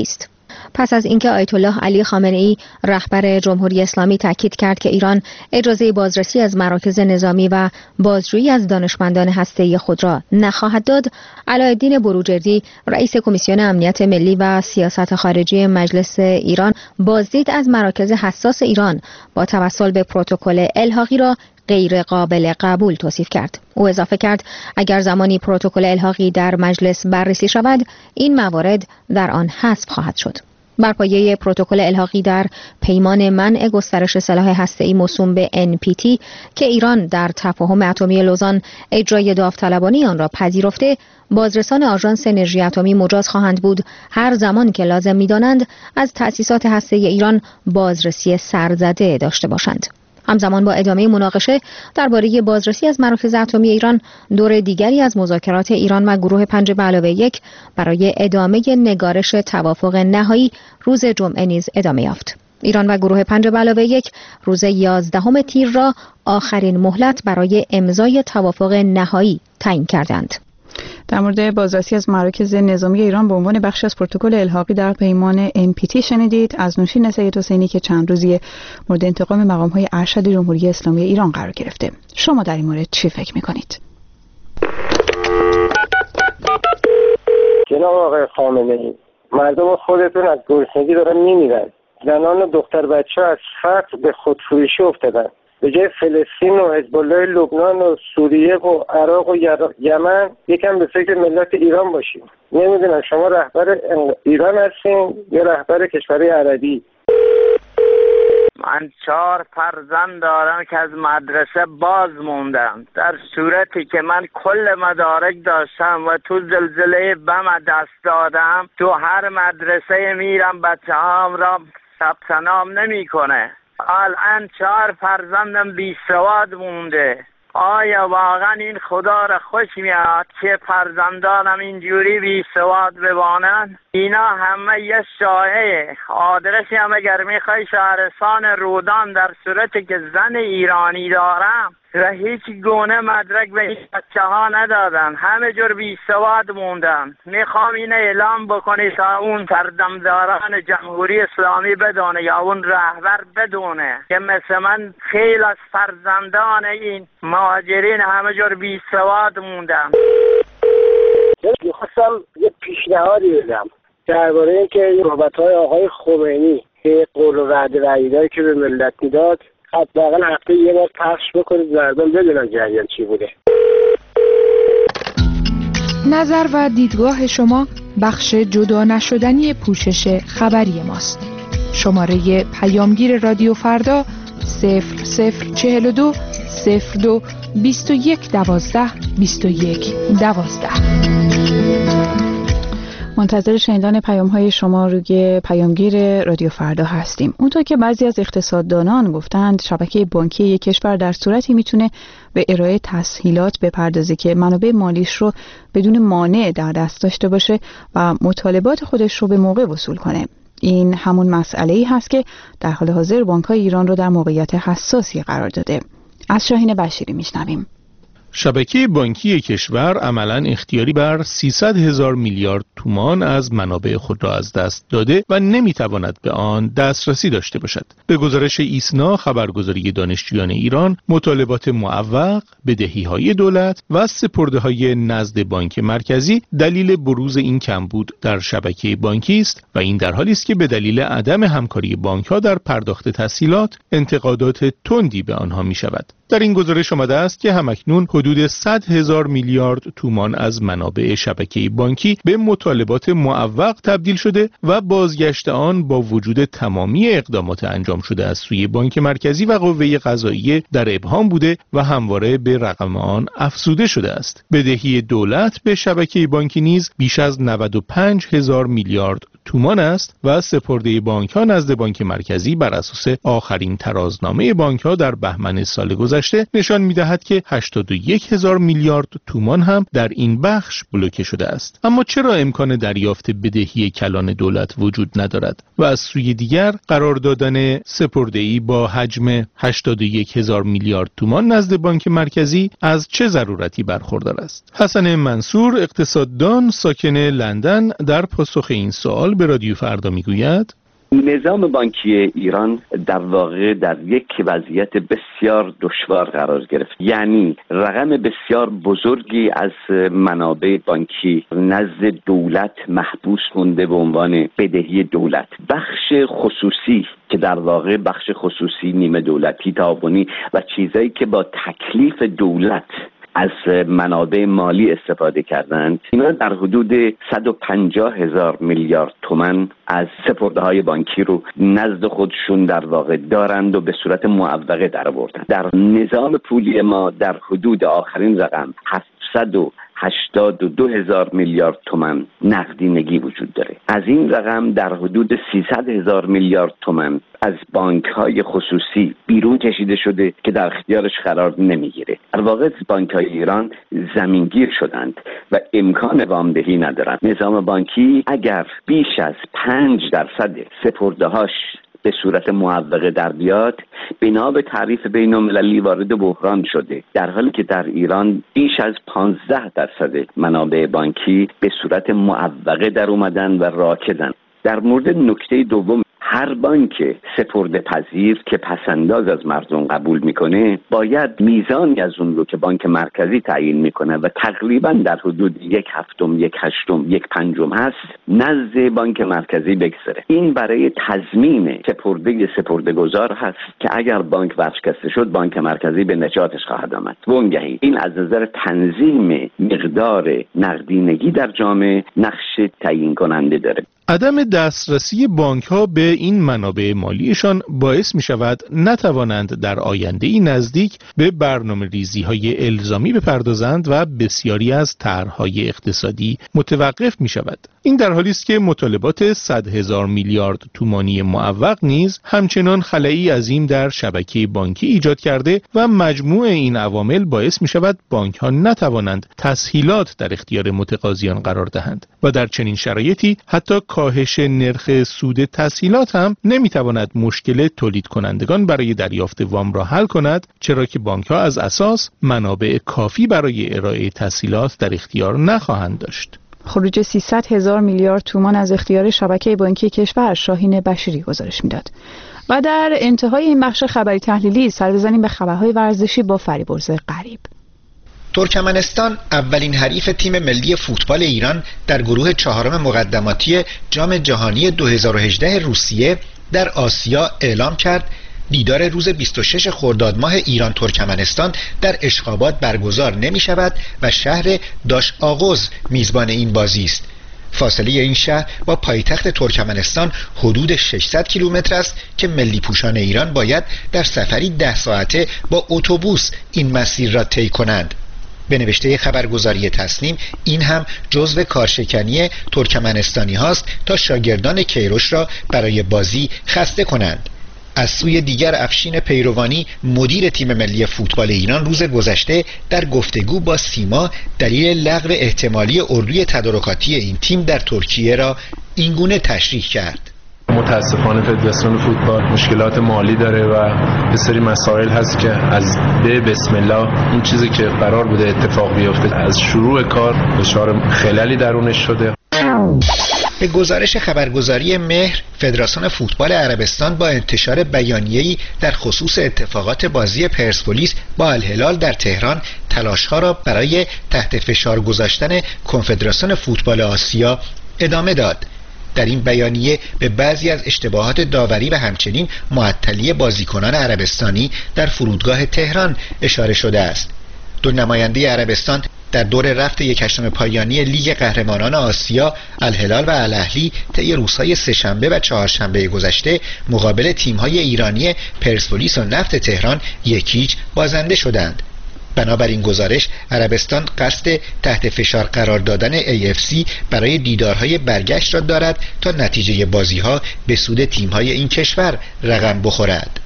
پس از اینکه آیت الله علی خامنه‌ای رهبر جمهوری اسلامی تاکید کرد که ایران اجازه بازرسی از مراکز نظامی و بازجویی از دانشمندان هسته‌ای خود را نخواهد داد، علاءالدین بروجردی رئیس کمیسیون امنیت ملی و سیاست خارجی مجلس ایران بازدید از مراکز حساس ایران با توسل به پروتکل الحاقی را غیر قابل قبول توصیف کرد. او اضافه کرد اگر زمانی پروتکل الحاقی در مجلس بررسی شود، این موارد در آن حذف خواهد شد. بر پایه پروتکل الحاقی در پیمان منع گسترش سلاح هسته‌ای موسوم به ان پی تی که ایران در تفاهم اتمی لوزان اجرای داوطلبانه آن را پذیرفته، بازرسان آژانس انرژی اتمی مجاز خواهند بود هر زمان که لازم می‌دانند از تأسیسات هسته‌ای ایران بازرسی سرزده داشته باشند. همزمان با ادامه مناقشه درباره بازرسی از مراکز اتمی ایران، دور دیگری از مذاکرات ایران و گروه پنج به علاوه یک برای ادامه نگارش توافق نهایی روز جمعه نیز ادامه یافت. ایران و گروه پنج به علاوه یک روز یازدهم تیر را آخرین مهلت برای امضای توافق نهایی تعیین کردند. در مورد بازرسی از مراکز نظامی ایران به عنوان بخش از پروتکل الحاقی در پیمان ام پی تی شنیدید از نوشین سید حسینی که چند روزی مورد انتقام مقام‌های ارشد جمهوری اسلامی ایران قرار گرفته. شما در این مورد چی فکر می‌کنید؟ جناب آقای خامنه‌ای، مردم خودتون از گرسنگی دارن میمیرن. زنان و دختر بچه از فقر به خودفروشی افتادن. به جای فلسطین و حزب الله لبنان و سوریه و عراق و یمن یکم به فکر ملت ایران باشیم. نمیدونم شما رهبر ایران هستین یا رهبر کشور عربی؟ من چهار فرزند دارم که از مدرسه باز موندم. در صورتی که من کل مدارک داشتم و تو زلزله بم دست دادم، تو هر مدرسه میرم بچه هام را ثبت نام نمی کنه. الان چهار فرزندم بی سواد مونده. آیا واقعا این خدا را خوش میاد که فرزندانم اینجوری بی سواد بمانند؟ اینا همه یه شایعه. آدرسی هم اگر میخوای شهرستان رودان، در صورتی که زن ایرانی دارم و هیچ گونه مدرک به این بچه ها ندادن، همه جور بی سواد موندن. میخوام این اعلام بکنی تا اون سردمداران جمهوری اسلامی بدونه یا اون رهبر بدونه که مثل من خیلی از فرزندان این مهاجرین همه جور بی سواد موندن. میخواستم یه پیشنهادی بدم درباره اینکه صحبت‌های آقای خمینی که قول و وعده و وعیدهایی که به ملت میداد حداقل هفته یه بار پخش بکنید مردم بدونن جریان چی بوده. نظر و دیدگاه شما بخش جدا نشدنی پوشش خبری ماست. شماره پیامگیر رادیو فردا صفر صفر چهل و دو صفر دو بیست و یک دوازده بیست و یک دوازده. منتظر شنیدن پیام‌های شما روی پیامگیر رادیو فردا هستیم. اونطور که بعضی از اقتصاددانان گفتند شبکه بانکی یک کشور در صورتی میتونه به ارائه تسهیلات بپردازه که منابع مالیش رو بدون مانع در دست داشته باشه و مطالبات خودش رو به موقع وصول کنه. این همون مسئله‌ای هست که در حال حاضر بانک‌های ایران رو در موقعیت حساسی قرار داده. از شاهین بشیری میشنویم. شبکه بانکی کشور عملاً اختیاری بر سیصد هزار میلیارد تومان از منابع خود را از دست داده و نمیتواند به آن دسترسی داشته باشد. به گزارش ایسنا خبرگزاری دانشجویان ایران، مطالبات معوق، بدهی‌های دولت و سپرده‌های نزد بانک مرکزی دلیل بروز این کمبود در شبکه بانکی است و این در حالی است که به دلیل عدم همکاری بانک‌ها در پرداخت تسهیلات انتقادات تندی به آنها می‌شود. در این گزارش آمده است که همکنون حدود صد هزار میلیارد تومان از منابع شبکه بانکی به مطالبات معوق تبدیل شده و بازگشت آن با وجود تمامی اقدامات انجام شده از سوی بانک مرکزی و قوه قضاییه در ابهام بوده و همواره به رقم آن افزوده شده است. بدهی دولت به شبکه بانکی نیز بیش از نود و پنج هزار میلیارد تومان است و سپرده بانک‌ها نزد بانک مرکزی بر اساس آخرین ترازنامه بانک‌ها در بهمن سال گذشته نشان می‌دهد که هشتاد و یک هزار میلیارد تومان هم در این بخش بلوکه شده است. اما چرا امکان دریافت بدهی کلان دولت وجود ندارد و از سوی دیگر قرار دادن سپرده‌ای با حجم هشتاد و یک هزار میلیارد تومان نزد بانک مرکزی از چه ضرورتی برخوردار است؟ حسن منصور، اقتصاددان ساکن لندن، در پاسخ این سوال به رادیو فردا میگوید نظام بانکی ایران در واقع در یک وضعیت بسیار دشوار قرار گرفت. یعنی رقم بسیار بزرگی از منابع بانکی نزد دولت محبوس مونده به عنوان بدهی دولت. بخش خصوصی که در واقع بخش خصوصی نیمه دولتی تعاونی و چیزایی که با تکلیف دولت از منابع مالی استفاده کردند، اینا در حدود صد و پنجاه هزار میلیارد تومان از سپرده‌های بانکی رو نزد خودشون در واقع دارند و به صورت معوقه درآوردند. در نظام پولی ما در حدود آخرین رقم هفتصد و هشتاد و دو هزار میلیارد تومان نقدینگی وجود داره. از این رقم در حدود سیصد هزار میلیارد تومان از بانک‌های خصوصی بیرون کشیده شده که در اختیارش قرار نمیگیره. در واقع بانک‌های ایران زمینگیر شدند و امکان وامدهی ندارند. نظام بانکی اگر بیش از پنج درصد سپرده‌هاش به صورت معوقه در بیاد، بنا به تعریف بین المللی وارد بحران شده، در حالی که در ایران بیش از پانزده درصد منابع بانکی به صورت معوقه در اومدن و راکدن. در مورد نکته دوم، هر بانک سپرده پذیر که پسنداز از مردم قبول میکنه باید میزانی از اون رو که بانک مرکزی تعیین میکنه و تقریبا در حدود یک هفتم، یک هشتم، یک پنجم هست نزد بانک مرکزی بگذره. این برای تضمین سپرده سپرده گذار هست که اگر بانک ورشکسته شد بانک مرکزی به نجاتش خواهد آمد. وانگهی این از نظر تنظیم مقدار نقدینگی در جامعه نقش تعیین کننده داره. عدم دسترسی بانک‌ها به این منابع مالیشان باعث می شود نتوانند در آینده‌ای نزدیک به برنامه‌ریزی‌های الزامی بپردازند و بسیاری از طرح‌های اقتصادی متوقف می شود. این در حالی است که مطالبات صد هزار میلیارد تومانی معوق نیز همچنان خلایی عظیم در شبکه بانکی ایجاد کرده و مجموع این عوامل باعث می شود بانک‌ها نتوانند تسهیلات در اختیار متقاضیان قرار دهند و در چنین شرایطی حتی کاهش نرخ سود تسهیلات هم نمیتواند مشکل تولید کنندگان برای دریافت وام را حل کند، چرا که بانک‌ها از اساس منابع کافی برای ارائه تسهیلات در اختیار نخواهند داشت. خروج سیصد هزار میلیارد تومان از اختیار شبکه بانکی کشور، شاهین بشیری گزارش میداد. و در انتهای این بخش خبری تحلیلی سر بزنیم به خبرهای ورزشی با فریبرز غریب. ترکمنستان اولین حریف تیم ملی فوتبال ایران در گروه چهارم مقدماتی جام جهانی دو هزار و هجده روسیه در آسیا اعلام کرد دیدار روز بیست و شش خرداد ماه ایران ترکمنستان در اشخاباد برگزار نمی شود و شهر داش آغوز میزبان این بازی است. فاصله این شهر با پایتخت ترکمنستان حدود ششصد کیلومتر است که ملی پوشان ایران باید در سفری ده ساعته با اتوبوس این مسیر را طی کنند. به نوشته خبرگزاری تسنیم این هم جزو کارشکنی ترکمنستانی هاست تا شاگردان کیروش را برای بازی خسته کنند. از سوی دیگر افشین پیروانی مدیر تیم ملی فوتبال ایران روز گذشته در گفتگو با سیما دلیل لغو احتمالی اردوی تدارکاتی این تیم در ترکیه را اینگونه تشریح کرد: متاسفانه فدراسیون فوتبال مشکلات مالی داره و به سری مسائل هست که از به بسم الله این چیزی که قرار بوده اتفاق بیفته از شروع کار دچار خللی درونش شده. به گزارش خبرگزاری مهر، فدراسیون فوتبال عربستان با انتشار بیانیه‌ای در خصوص اتفاقات بازی پرسپولیس با الهلال در تهران تلاش‌ها را برای تحت فشار گذاشتن کنفدراسیون فوتبال آسیا ادامه داد. در این بیانیه به بعضی از اشتباهات داوری و همچنین معطلی بازیکنان عربستانی در فرودگاه تهران اشاره شده است. دو نماینده عربستان در دور رفت یک هشتم پایانی لیگ قهرمانان آسیا الهلال و الاهلی طی روزهای سه‌شنبه و چهارشنبه گذشته مقابل تیم‌های ایرانی پرسپولیس و نفت تهران یکیچ بازنده شدند. بنابراین گزارش عربستان قصد تحت فشار قرار دادن ای اف سی برای دیدارهای برگشت را دارد تا نتیجه بازی‌ها به سود تیم‌های این کشور رقم بخورد.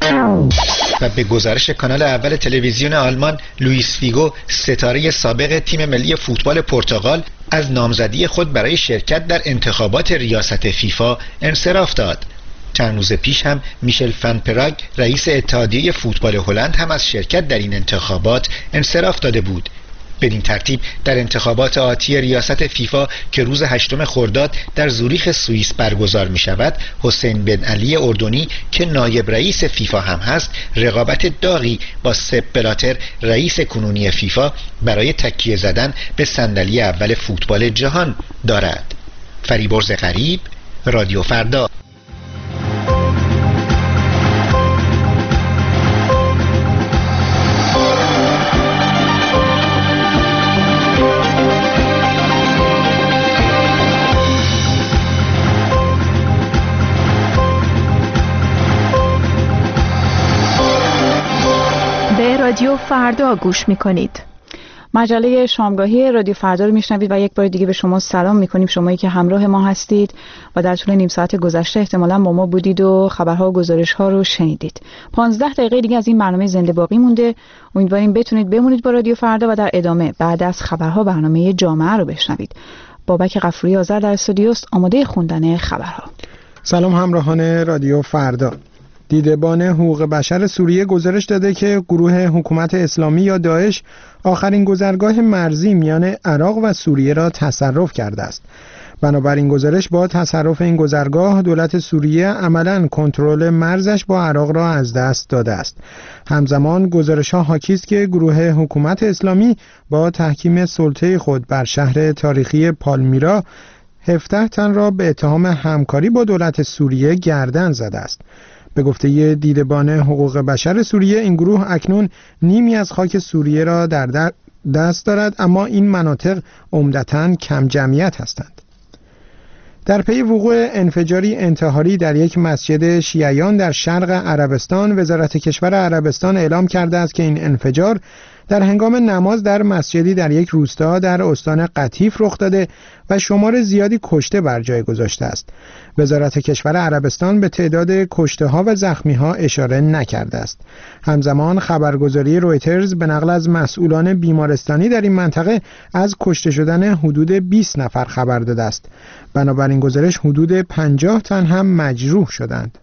و به گزارش کانال اول تلویزیون آلمان، لوئیس فیگو ستاره سابق تیم ملی فوتبال پرتغال از نامزدی خود برای شرکت در انتخابات ریاست فیفا انصراف داد. چند روز پیش هم میشل فن پراگ رئیس اتحادیه فوتبال هلند هم از شرکت در این انتخابات انصراف داده بود. بدین ترتیب در انتخابات آتی ریاست فیفا که روز هشتم خرداد در زوریخ سوئیس برگزار می شود، حسین بن علی اردنی که نایب رئیس فیفا هم هست رقابت داغی با سپ بلاتر رئیس کنونی فیفا برای تکیه زدن به صندلی اول فوتبال جهان دارد. فریبرز غریب، رادیو فردا. رادیو فردا گوش میکنید. مجله شامگاهی رادیو فردا رو میشنوید و یک بار دیگه به شما سلام میکنیم، شمایی که همراه ما هستید و در طول نیم ساعت گذشته احتمالاً با ما بودید و خبرها و گزارش‌ها رو شنیدید. پانزده دقیقه دیگه از این برنامه زنده باقی مونده. امیدواریم بتونید بمونید با رادیو فردا و در ادامه بعد از خبرها برنامه جامعه رو بشنوید. بابک غفوری آذر در استودیوست آماده خوندن خبرها. سلام همراهان رادیو فردا. دیدبان حقوق بشر سوریه گزارش داده که گروه حکومت اسلامی یا داعش آخرین گذرگاه مرزی میان عراق و سوریه را تصرف کرده است. بنابراین گزارش با تصرف این گذرگاه دولت سوریه عملاً کنترل مرزش با عراق را از دست داده است. همزمان گزارش‌ها حاکی است که گروه حکومت اسلامی با تحکیم سلطه خود بر شهر تاریخی پالمیرا هفده تن را به اتهام همکاری با دولت سوریه گردن زده است. به گفته دیدبان حقوق بشر سوریه این گروه اکنون نیمی از خاک سوریه را در دست دارد، اما این مناطق عمدتاً کم جمعیت هستند. در پی وقوع انفجاری انتحاری در یک مسجد شیعیان در شرق عربستان، وزارت کشور عربستان اعلام کرده است که این انفجار در هنگام نماز در مسجدی در یک روستا در استان قطیف رخ داده و شمار زیادی کشته بر جای گذاشته است. وزارت کشور عربستان به تعداد کشته ها و زخمی ها اشاره نکرده است. همزمان خبرگزاری رویترز به نقل از مسئولان بیمارستانی در این منطقه از کشته شدن حدود بیست نفر خبر داده است. بنابراین گزارش حدود پنجاه تن هم مجروح شدند.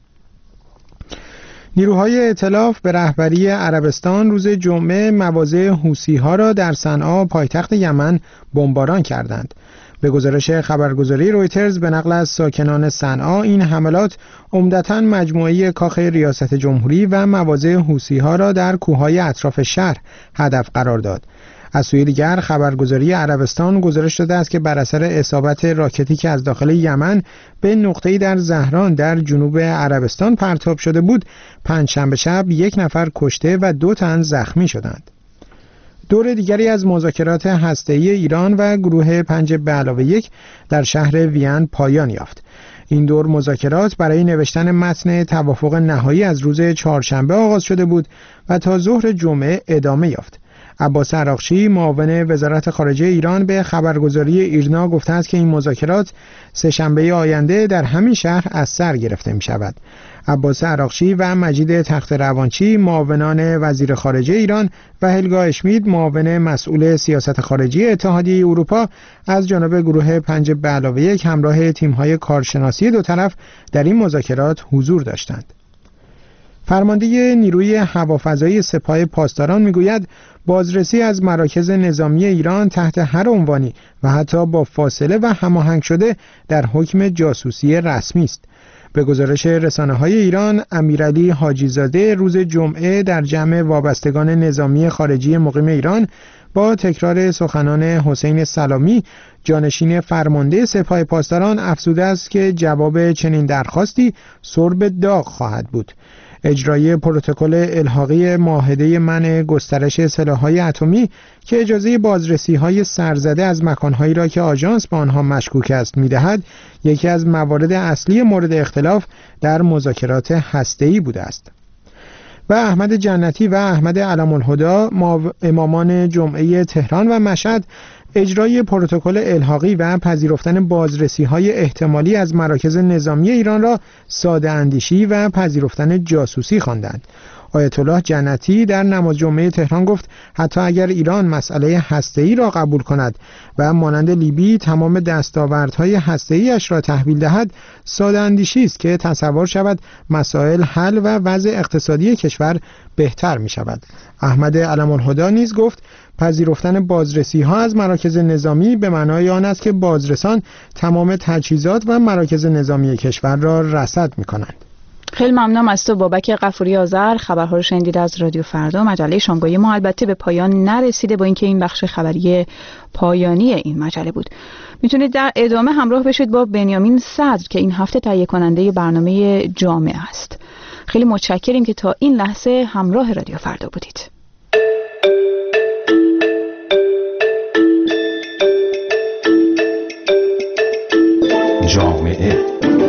نیروهای ائتلاف به رهبری عربستان روز جمعه مواضع حوثی‌ها را در صنعا پایتخت یمن بمباران کردند. به گزارش خبرگزاری رویترز به نقل از ساکنان صنعا، این حملات عمدتاً مجموعه کاخ ریاست جمهوری و مواضع حوثی‌ها را در کوههای اطراف شهر هدف قرار داد. از سوی دیگر خبرگزاری عربستان گزارش داده است که بر اثر اصابت راکتی که از داخل یمن به نقطه‌ای در زهران در جنوب عربستان پرتاب شده بود، پنجشنبه شب یک نفر کشته و دو تن زخمی شدند. دور دیگری از مذاکرات هسته‌ای ایران و گروه پنج به علاوه یک در شهر وین پایان یافت. این دور مذاکرات برای نوشتن متن توافق نهایی از روز چهارشنبه آغاز شده بود و تا ظهر جمعه ادامه یافت. عباس عراقچی معاون وزارت خارجه ایران به خبرگزاری ایرنا گفته است که این مذاکرات سه‌شنبه آینده در همین شهر از سر گرفته می شود. عباس عراقچی و مجید تخت روانچی معاونان وزیر خارجه ایران و هلگا اشمید معاون مسئول سیاست خارجی اتحادیه اروپا از جانب گروه پنج به علاوه یک همراه تیم‌های کارشناسی دو طرف در این مذاکرات حضور داشتند. فرمانده نیروی هوافضایی سپاه پاسداران میگوید بازرسی از مراکز نظامی ایران تحت هر عنوانی و حتی با فاصله و هماهنگ شده در حکم جاسوسی رسمی است. به گزارش رسانه‌های ایران، امیرعلی حاجی زاده روز جمعه در جمع وابستگان نظامی خارجی مقیم ایران با تکرار سخنان حسین سلامی، جانشین فرمانده سپاه پاسداران، افزوده است که جواب چنین درخواستی سرب داغ خواهد بود. اجرای پروتکل الحاقی معاهده منع گسترش سلاح‌های اتمی که اجازه بازرسی‌های سرزده از مکان‌هایی را که آژانس به آنها مشکوک است می‌دهد، یکی از موارد اصلی مورد اختلاف در مذاکرات هسته‌ای بوده است. و احمد جنتی و احمد علم الهدی امامان جمعه تهران و مشهد اجرای پروتکل الحاقی و پذیرفتن بازرسی‌های احتمالی از مراکز نظامی ایران را ساده اندیشی و پذیرفتن جاسوسی خواندند. آیت الله جنتی در نماز جمعه تهران گفت حتی اگر ایران مسئله هسته‌ای را قبول کند و مانند لیبی تمام دستاوردهای هسته‌ای‌اش را تحویل دهد، ساده اندیشی است که تصور شود مسائل حل و وضع اقتصادی کشور بهتر می شود. احمد علم الهدی نیز گفت پذیرفتن بازرسی ها از مراکز نظامی به معنای آن است که بازرسان تمام تجهیزات و مراکز نظامی کشور را رصد می کنند. خیلی ممنونم از تو بابک غفوری آذر. خبرها رو شنیدید از رادیو فردا. مجله شامگاهی ما البته به پایان نرسیده، با اینکه این بخش خبری پایانی این مجله بود. میتونید در ادامه همراه بشید با بنیامین صدر که این هفته تهیه کننده برنامه جامعه است. خیلی متشکریم که تا این لحظه همراه رادیو فردا بودید. جامعه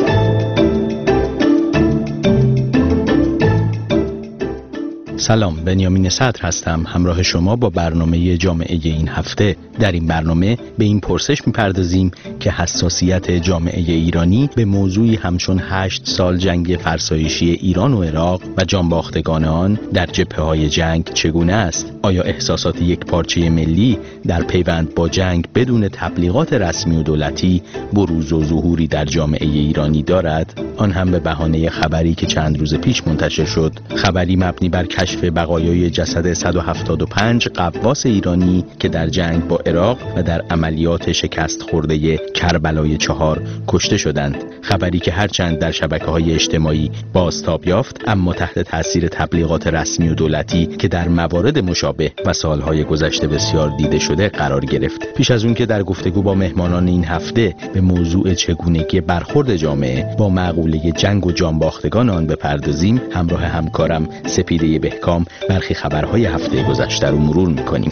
سلام، بنیامین صدر هستم، همراه شما با برنامه جامعه این هفته. در این برنامه به این پرسش میپردازیم که حساسیت جامعه ایرانی به موضوعی همچون هشت سال جنگ فرسایشی ایران و عراق و جانباختگان آن در جبهه‌های جنگ چگونه است؟ آیا احساسات یک پارچه ملی در پیوند با جنگ بدون تبلیغات رسمی و دولتی بروز و ظهوری در جامعه ایرانی دارد؟ آن هم به بهانه خبری که چند روز پیش منتشر شد، خبری مبنی بر کشف بقایای جسد صد و هفتاد و پنج غواص ایرانی که در جنگ با عراق و در عملیات شکست خورده کربلای چهار کشته شدند. خبری که هرچند در شبکه‌های اجتماعی بازتاب یافت، اما تحت تاثیر تبلیغات رسمی و دولتی که در موارد مشابه و سالهای گذشته بسیار دیده شده قرار گرفت. پیش از اون که در گفتگو با مهمانان این هفته به موضوع چگونگی برخورد جامعه با معقوله جنگ و جانباختگان آن بپردازیم، همراه همکارم سپیده بهکام برخی خبرهای هفته گذشته رو مرور می‌کنیم.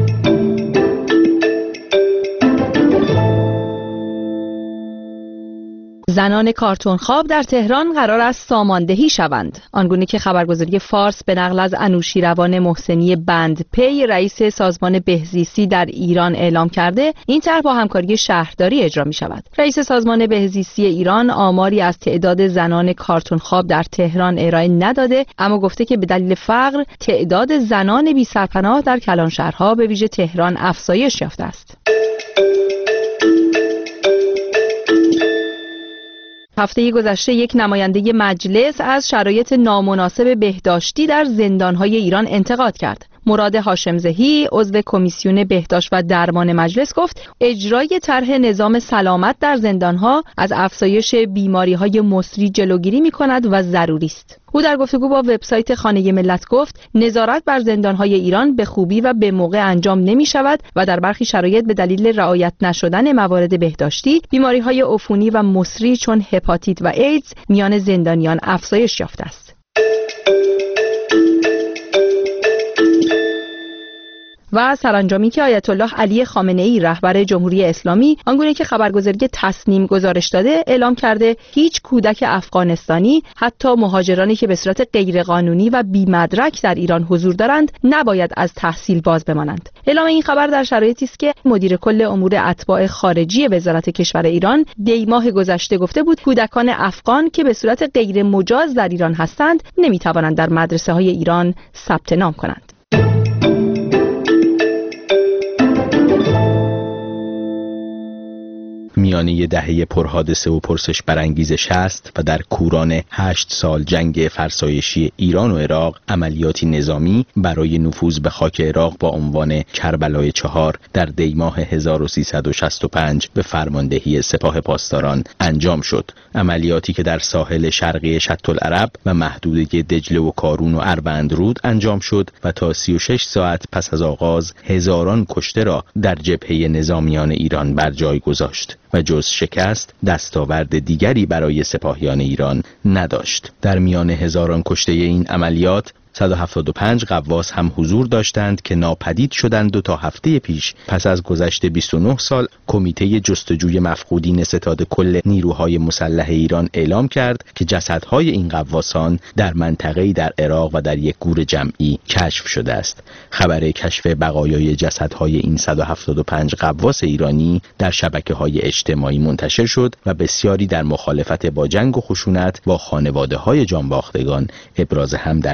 زنان کارتون خواب در تهران قرار است ساماندهی شوند. آنگونه که خبرگزاری فارس به نقل از انوشیروان محسنی بندپی رئیس سازمان بهزیستی در ایران اعلام کرده، این طرح با همکاری شهرداری اجرا می شود. رئیس سازمان بهزیستی ایران آماری از تعداد زنان کارتون خواب در تهران ارائه نداده، اما گفته که به دلیل فقر تعداد زنان بی سرپناه در کلانشهرها به ویژه تهران افزایش یافته است. هفته گذشته یک نماینده مجلس از شرایط نامناسب بهداشتی در زندان‌های ایران انتقاد کرد. مراد هاشمزهی، عضو کمیسیون بهداشت و درمان مجلس، گفت اجرای طرح نظام سلامت در زندان‌ها از افزایش بیماری‌های مسری جلوگیری می‌کند و ضروری است. او در گفتگو با وبسایت خانه ملت گفت نظارت بر زندان‌های ایران به خوبی و به موقع انجام نمی‌شود و در برخی شرایط به دلیل رعایت نشدن موارد بهداشتی بیماری‌های عفونی و مسری چون هپاتیت و ایدز میان زندانیان افزایش یافته است. و سرانجامی که آیت الله علی خامنه‌ای رهبر جمهوری اسلامی آنگونه که خبرگزاری تصنیم گزارش داده اعلام کرده هیچ کودک افغانستانی، حتی مهاجرانی که به صورت غیرقانونی و بی‌مدرک در ایران حضور دارند، نباید از تحصیل باز بمانند. اعلام این خبر در شرایطی است که مدیر کل امور اتباع خارجی وزارت کشور ایران دی ماه گذشته گفته بود کودکان افغان که به صورت غیر مجاز در ایران هستند نمی‌توانند در مدرسه‌های ایران ثبت نام کنند. میانه دهه پرحادثه و پرسش برانگیز شصت و در کوران هشت سال جنگ فرسایشی ایران و عراق، عملیاتی نظامی برای نفوذ به خاک عراق با عنوان کربلای چهار در دی ماه هزار و سیصد و شصت و پنج به فرماندهی سپاه پاسداران انجام شد. عملیاتی که در ساحل شرقی شط العرب و محدوده دجله و کارون و اروندرود انجام شد و تا سی و شش ساعت پس از آغاز هزاران کشته را در جبهه نظامیان ایران بر جای گذاشت و جز شکست دستاورد دیگری برای سپاهیان ایران نداشت. در میان هزاران کشته این عملیات صد و هفتاد و پنج غواص هم حضور داشتند که ناپدید شدند و تا هفته پیش پس از گذشت بیست و نه سال کمیته جستجوی مفقودین ستاد کل نیروهای مسلح ایران اعلام کرد که جسدهای این غواصان در منطقه‌ای در عراق و در یک گور جمعی کشف شده است. خبر کشف بقایای جسدهای این صد و هفتاد و پنج غواص ایرانی در شبکه‌های اجتماعی منتشر شد و بسیاری در مخالفت با جنگ و خشونت با خانواده‌های جانباختگان ابراز همدردی کردند.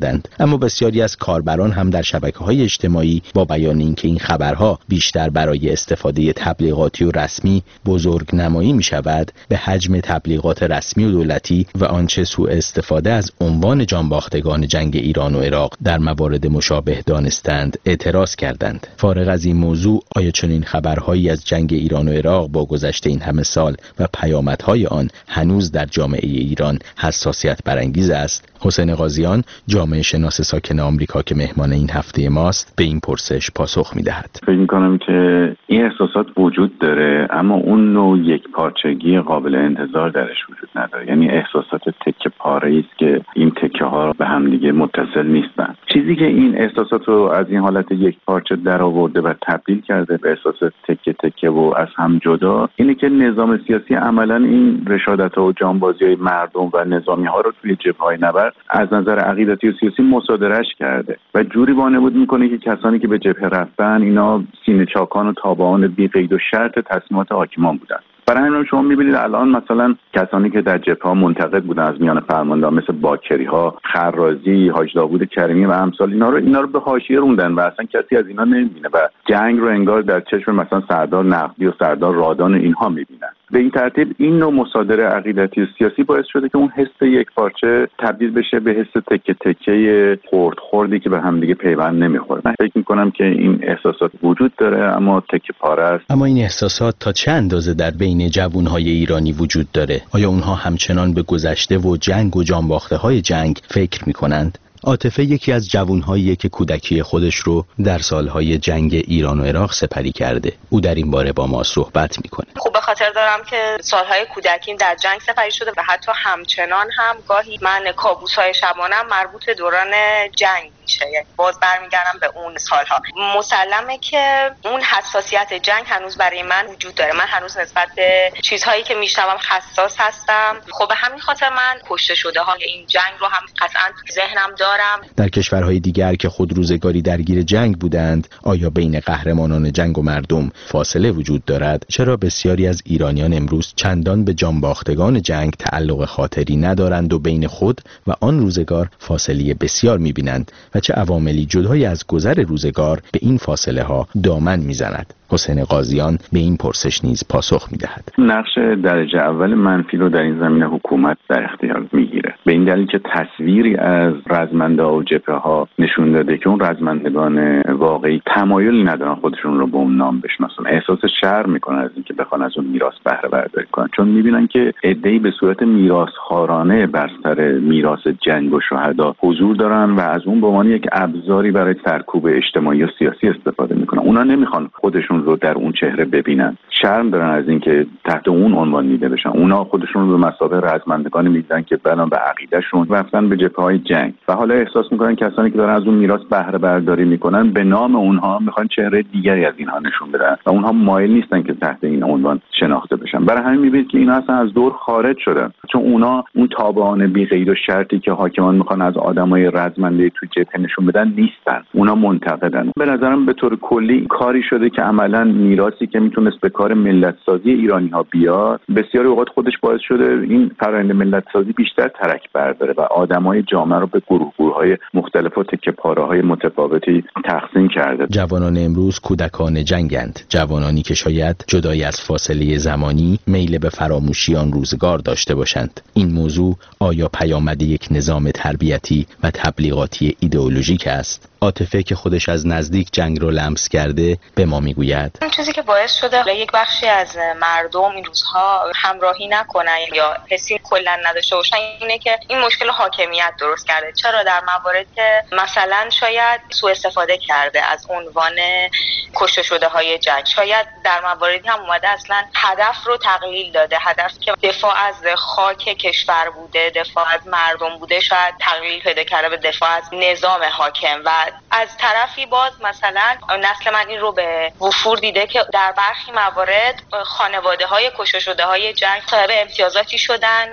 کردند. اما بسیاری از کاربران هم در شبکه‌های اجتماعی با بیان اینکه این خبرها بیشتر برای استفاده تبلیغاتی و رسمی بزرگ نمایی می شود، به حجم تبلیغات رسمی و دولتی و آنچه سوء استفاده از عنوان جانباختگان جنگ ایران و عراق در موارد مشابه دانستند اعتراض کردند. فارغ از این موضوع، آیا چنین خبرهایی از جنگ ایران و عراق با گذشت این همه سال و پیامدهای آن هنوز در جامعه ایران حساسیت برانگیز است؟ حسین قاضیان، جامعه شناس ساکن آمریکا که مهمان این هفته ماست، به این پرسش پاسخ می‌دهد. فکر می‌کنم که این احساسات وجود داره، اما اون نوع یک پارچگی قابل انتظار درش وجود نداره. یعنی احساسات تکه پاره‌ای است که این تکه ها به هم دیگه متصل نیستن. چیزی که این احساسات رو از این حالت یک پارچه درآورده و تبدیل کرده به احساس تکه تکه و از هم جدا، اینه که نظام سیاسی عملاً این رشادت‌ها و جانبازی‌های مردم و نظامی‌ها رو توی جبهه‌های نبرد از نظر عقیدتی و سیاسی مصادرهش کرده و جوری وانمود میکنه که کسانی که به جبهه رفتن اینا سینه چاکان و تابعان بی قید و شرط تصمیمات حاکمان بودن. برای همین شما میبینید الان مثلا کسانی که در جبهه ها منتقد بودن از میان فرماندهان مثل باکری ها، خرازی، حاج داوود کریمی و امثال، اینا رو اینا رو به حاشیه روندن و اصلا کسی از اینا نمیبینه و جنگ رو انگار در چشم مثلا سردار نقدی و سردار رادان اینها میبینن. به این ترتیب این نوع مصادره عقیدتی و سیاسی باعث شده که اون حس یک پارچه تبدیل بشه به حس تکه تکه خرد خوردی که به هم دیگه پیوند نمیخوره. من فکر میکنم که این احساسات وجود داره اما تکه پاره است. اما این احساسات تا چه اندازه در بین جوانهای ایرانی وجود داره؟ آیا اونها همچنان به گذشته و جنگ و جانباخته‌های جنگ فکر میکنند؟ عاطفه یکی از جوانهاییه که کودکی خودش رو در سالهای جنگ ایران و عراق سپری کرده. او در این باره با ما صحبت میکنه. خوب به خاطر دارم که سالهای کودکیم در جنگ سپری شده و حتی همچنان هم گاهی من کابوس‌های شبانم مربوط به دوران جنگ میشه. یعنی باز برمیگردم به اون سالها. مسلمه که اون حساسیت جنگ هنوز برای من وجود داره. من هنوز نسبت به چیزهایی که میشنوم حساس هستم. خب به همین خاطر من کشته شده های این جنگ رو هم قطعاً ذهنم دارم. در کشورهای دیگر که خود روزگاری درگیر جنگ بودند، آیا بین قهرمانان جنگ و مردم فاصله وجود دارد؟ چرا بسیاری از ایرانیان امروز چندان به جانباختگان جنگ تعلق خاطری ندارند و بین خود و آن روزگار فاصله بسیار می‌بینند و چه عواملی جدای از گذر روزگار به این فاصله ها دامن می‌زند؟ حسین قاضیان به این پرسش نیز پاسخ می‌دهد. نقش درجه اول منفی رو در این زمینه حکومت در اختیار می‌گیره. به این دلیل که تصویری از رزمنده‌ها و جبهه‌ها نشون داده که اون رزمندگان واقعی تمایلی ندارن خودشون رو به اون نام بشناسن. احساس شرم می‌کنن از اینکه بخوان از اون میراث بهره برداری کنن، چون می‌بینن که عده‌ای به صورت میراث‌خوارانه بر سر میراث جنگ و شهدا حضور دارن و از اون به عنوان یک ابزاری برای سرکوب اجتماعی و سیاسی استفاده می‌کنن. اونا نمی‌خوان خودشون رو در اون چهره ببینن. شرم دارن از اینکه تحت اون عنوان دیده بشن. اونا خودشون رو به مثابه رزمندگان می‌دیدن که بنا به عقیده‌شون رفتن به جبهه‌های جنگ و حالا احساس می‌کنن کسانی که دارن از اون میراث بهره برداری می‌کنن به نام اونها می‌خوان چهره دیگری از اینها نشون بدن و اونها مایل نیستن که تحت این عنوان شناخته بشن. برای همین می‌بینید که اینا اصلا از دور خارج شدن، چون اونا اون تابعان بی قید و شرطی که حاکمان می‌خوان از آدمای رزمنده تو جبهه نشون بدن نیستن. اونا منتقدن. به نظرم به طور کلی کاری شده که عملاً میراثی که میتونست به کار ملت سازی ایرانی ها بیاد بسیاری اوقات خودش باعث شده این فرآیند ملت سازی بیشتر ترک برداره و آدمای جامعه رو به گروه گروه های مختلف و تکه پاره های متفاوتی تقسیم کرده. جوانان امروز کودکان جنگند، جوانانی که شاید جدای از فاصله زمانی میل به فراموشی آن روزگار داشته باشند. این موضوع آیا پیامد یک نظام تربیتی و تبلیغاتی ایدئولوژیک است؟ عاطفه که خودش از نزدیک جنگ رو لمس کرده به ما میگوید این چیزی که باعث شده یک بخشی از مردم این روزها همراهی نکنن یا حسی کلا نداشته باشن اینه که این مشکل حاکمیت درست کرده. چرا در موارد که مثلا شاید سوء استفاده کرده از عنوان کشته شده های جنگ، شاید در مواردی هم اومده اصلا هدف رو تقلیل داده، هدف که دفاع از خاک کشور بوده، دفاع از مردم بوده، شاید تقلیل پیدا کرده به دفاع از نظام حاکم و از طرفی باز مثلا نسل من این رو به وفور دیده که در برخی موارد خانواده های کشته شده های جنگ صاحب امتیازاتی شدن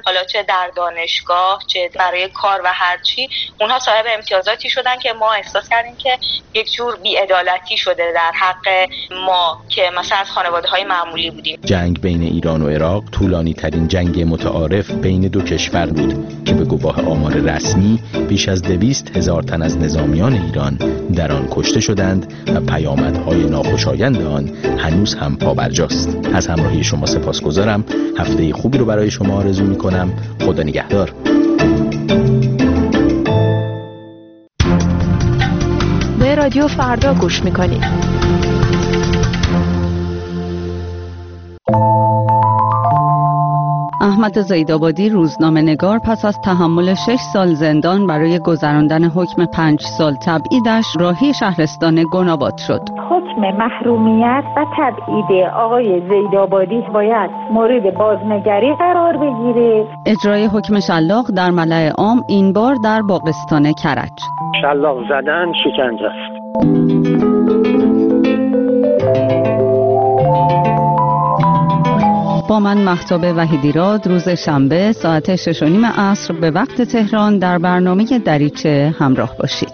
حالا چه در دانشگاه چه برای کار و هر چی، اونها صاحب امتیازاتی شدن که ما احساس کردیم که یک جور بی‌عدالتی شده در حق ما که مثلا از خانواده‌های معمولی بودیم. جنگ بین ایران و عراق طولانی ترین جنگ متعارف بین دو کشور بود که به گواه آمار رسمی بیش از دویست هزار تن از نظامیان ایران در آن کشته شدند و پیامدهای ناخوشایند آن هنوز هم پابرجاست. از همراهی شما سپاسگزارم. هفته خوبی رو برای شما آرزو می‌کنم. خدا نگهدار. به رادیو فردا گوش می‌کنید. احمد زیدآبادی روزنامه‌نگار پس از تحمل شش سال زندان برای گذراندن حکم پنج سال تبعیدش راهی شهرستان گناباد شد. حکم محرومیت و تبعید آقای زیدآبادی باید مورد بازنگری قرار بگیره. اجرای حکم شلاق در ملأ عام، این بار در باغستان کرج. شلاق زدن شکنجه است. با من مهتاب وحیدیراد روز شنبه ساعت شش و نیم عصر به وقت تهران در برنامه دریچه همراه باشید.